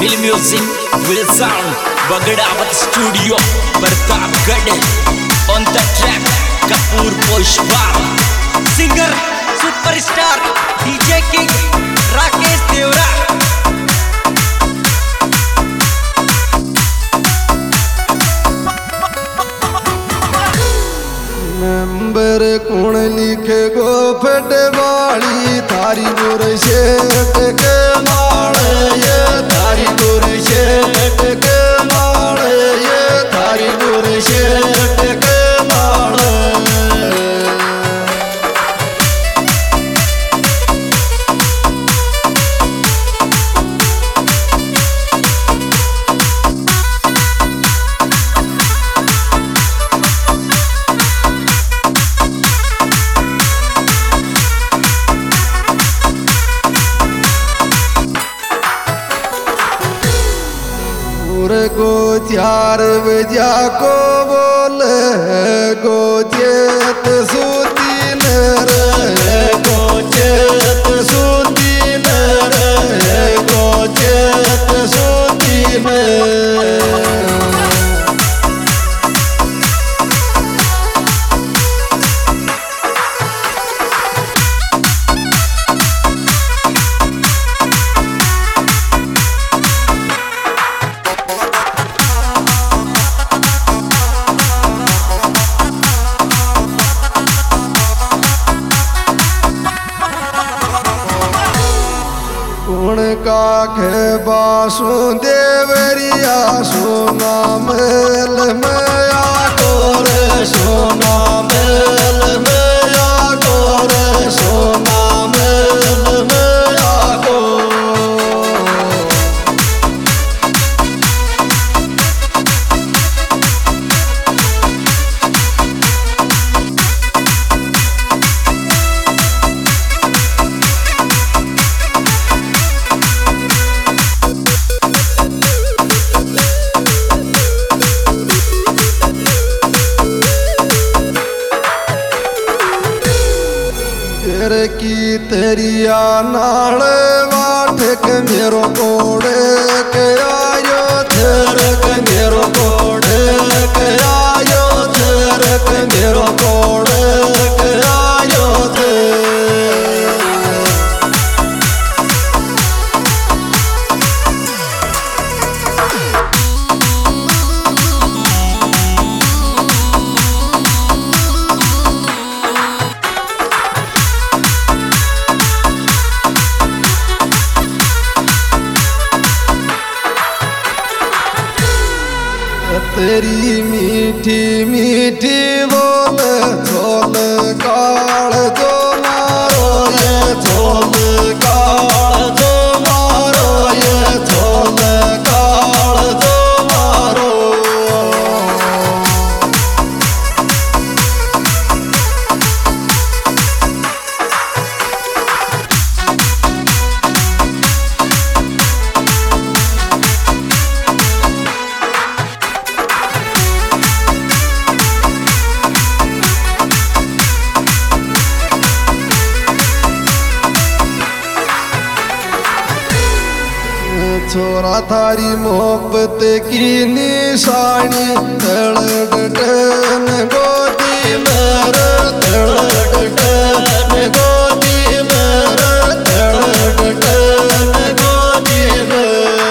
Will music, will sound, Bagadavat Studio, Pratapgarh. On the track, Kapoor Pushpa. Singer, superstar, DJ King, Rakesh Devra. नंबर कौन लिखे गो फटवाली थारी गुर शेट के माल ये थारी गुर शेट के माल ये थारी गुर शेट के माल गो 4 बजा को बोल गो चेत सूती रे गो चेत सूती रे गो चेत सूती काखे बासु देवरिया सोना मेल मया गोरे सोना मेल मया गोरे सोना मेल मया गो की तेरिया नाल वाठ के मेरो कोड़े के आयो थेर के मेरो कोड़े के आयो थेर के मेरो कोड़े के आयो थे तेरी मीठी मीठी बोल झोल काल जो मारो ये झोल काल जो मारो ये झोल काल जो मारो छोरा थारी मोहब्बत की निशानी धड़कन गोदी मेरे धड़कन गोदी मेरे धड़कन गोदी में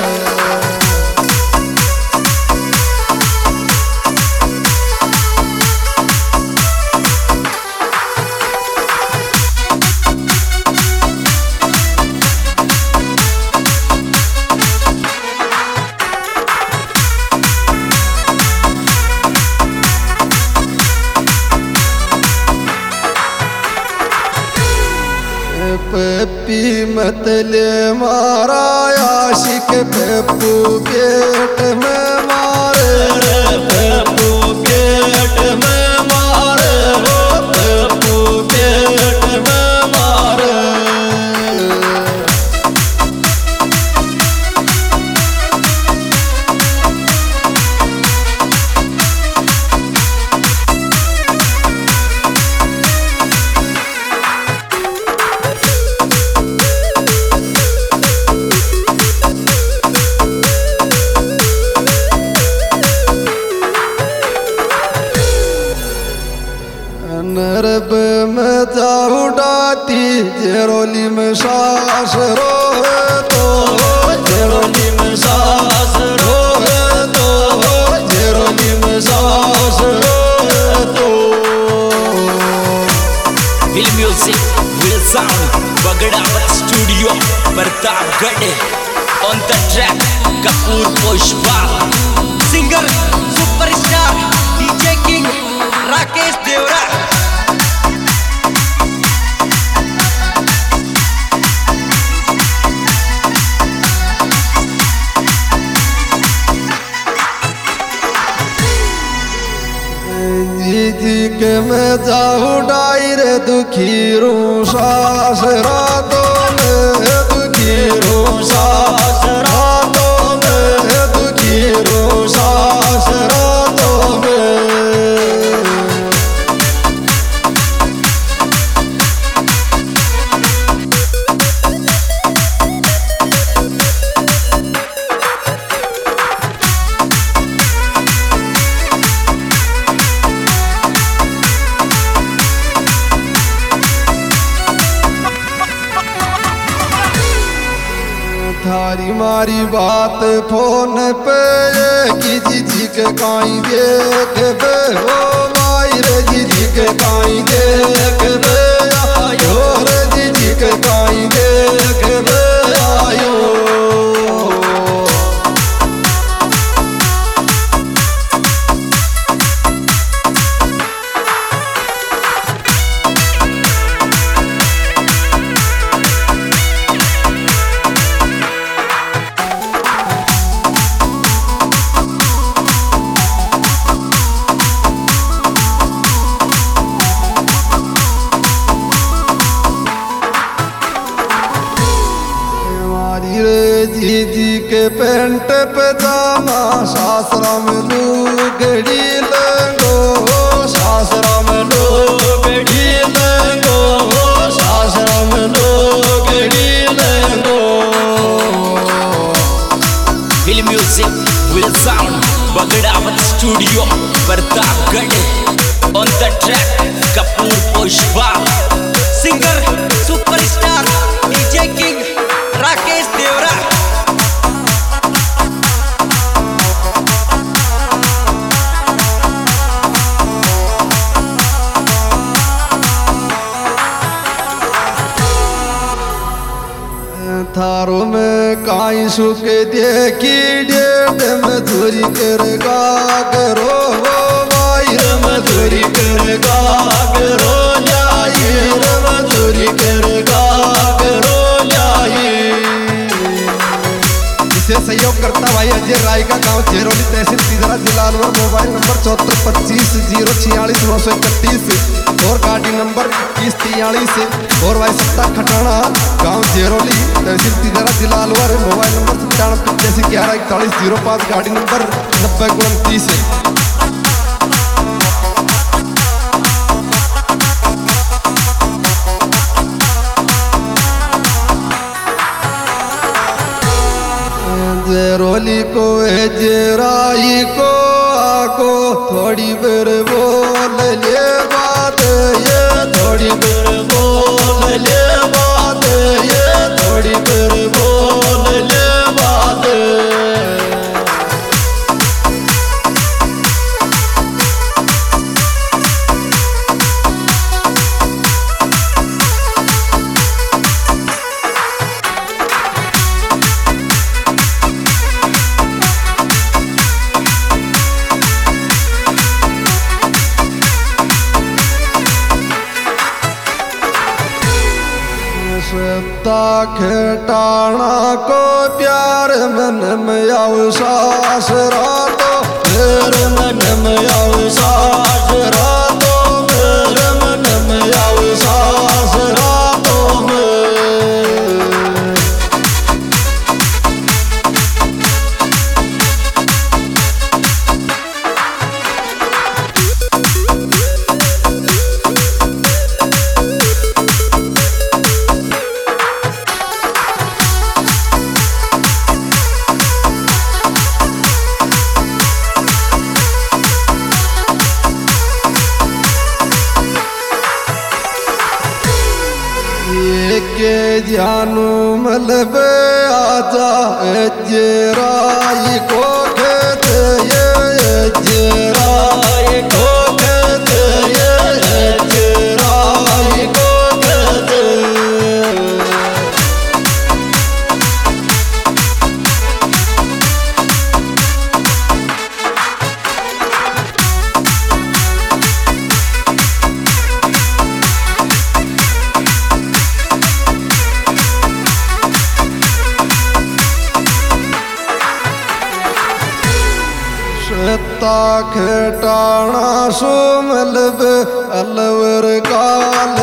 पेपी मतले मारा आशिक पेपू पेट में मारे पेपू पेट में मारे वो पेपू पेट में मारे जाती जेरोली में सास रोए तो, जेरोली में सास रोए तो, जेरोली में सास रोए तो। Will music will sound Bagdawat studio Pratapgarh on the track Kapoor Pushpa singer superstar DJ king Rakesh Devra. जी जी के मैं जाऊँ डायरे दुखी रू सास रातों में, दुखी रू सास रातों में, दुखी रू सास रातों में। थारी मारी बात फोन पे की जी के काई देख बे हो माई रे जी के काई देख बे आयो रे जी के काई देख बे आयो। जी जी के पेंट पजामा सासरा में लुगड़ी लेंगो, सासरा में लुगड़ी लेंगो, सासरा में लुगड़ी लेंगो। Will music will sound Bagdawat studio Pratapgarh on the track Kapoor Pushpa singer superstar DJ king Rakesh Devra. थारो में काई सुके देखी डेढ़ मजूरी करेगा करो माई रे मजूरी करेगा करो जाई रे मजूरी करेगा करो जाई। इसे सहयोग करता भाई अजय राय का गांव चेरोली तहसील तिजरा जिला अलवर। मोबाइल नंबर 7425 04631 और गाड़ी नंबर 2143 और भाई सत्ता खटाना गांव जेरोली तहसील तिजरा जिला अलवर। मोबाइल नंबर 9785114105 गाड़ी नंबर 9029। जेरोली को जेराई को आको थोड़ी बेर बोल ले बात ये, थोड़ी बेर बोल ले बात ये, थोड़ी बेर बोल ले बात। सत्ता खेटाणा को प्यार मन में आव सास रातो, मेरे मन में आव सास रातो, मेरे मन में आव सास रातो में। जानू मलबे आजा अजराई को कहते ये अजराई को कहते ये अजराई को कहते। खेटाणा सुमलब अलवर काल